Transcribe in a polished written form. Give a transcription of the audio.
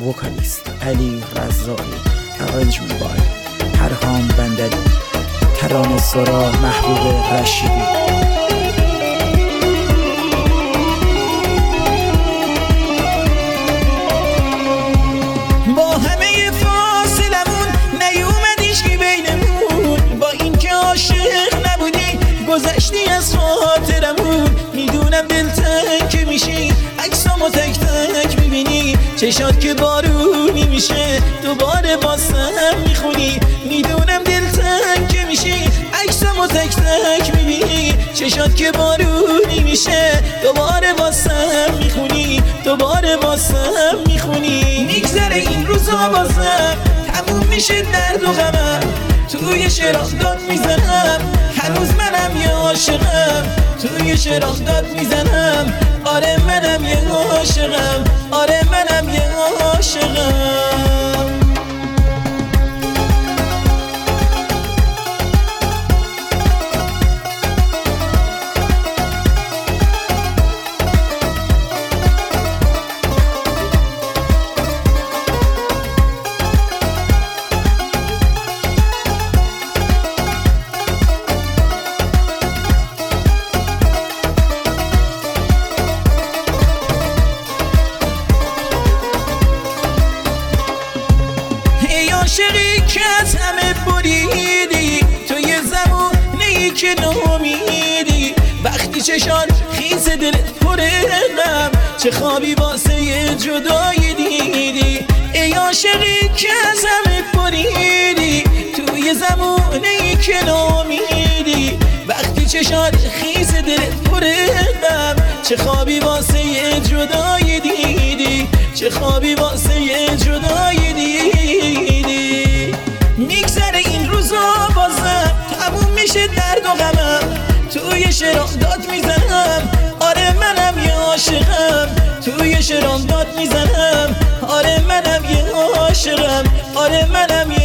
وکالیست علی رضایی، ارنجمنت پرهام بندری، ترانه سرا محبوب رشیدی. با همه فاصلمون نیومدیش که بینمون، با این که عاشق نبودی گذشتی از خاطرمون. میدونم دلتنگ که میشی عکسامو تک تک میبینی، چشات که بارونی میشه دوباره واسم میخونی. میدونم دلتنگ که میشی عکسامو تک تک میبینی، چشات که بارونی میشه دوباره واسم میخونی، دوباره واسم میخونی. میگذره این روزا بازم تموم میشه درد و غمم، توی شعرام داد میزنم هنوز منم یه عاشقم، توی شعرام داد میزنم آره منم یه عاشقم، آره منم یه عاشقم. عاشقی که از همه بریدی، تو یه زمانه‌ای که نامیدی، وقتی چشان خیس دلت پر غم، چه خوابی واسه جدایی دیدی. ای عاشقی که از همه بریدی، تو یه زمانه‌ای که نامیدی، وقتی چشان خیس دلت پر غم، چه خوابی واسه جدایی دیدی، چه خوابی واسه جدایی دیدی. میگذره این روزا بازم تموم میشه درد و غمم، توی شعرام داد میزنم آره منم یه عاشقم، توی شعرام داد میزنم آره منم یه عاشقم، آره منم یه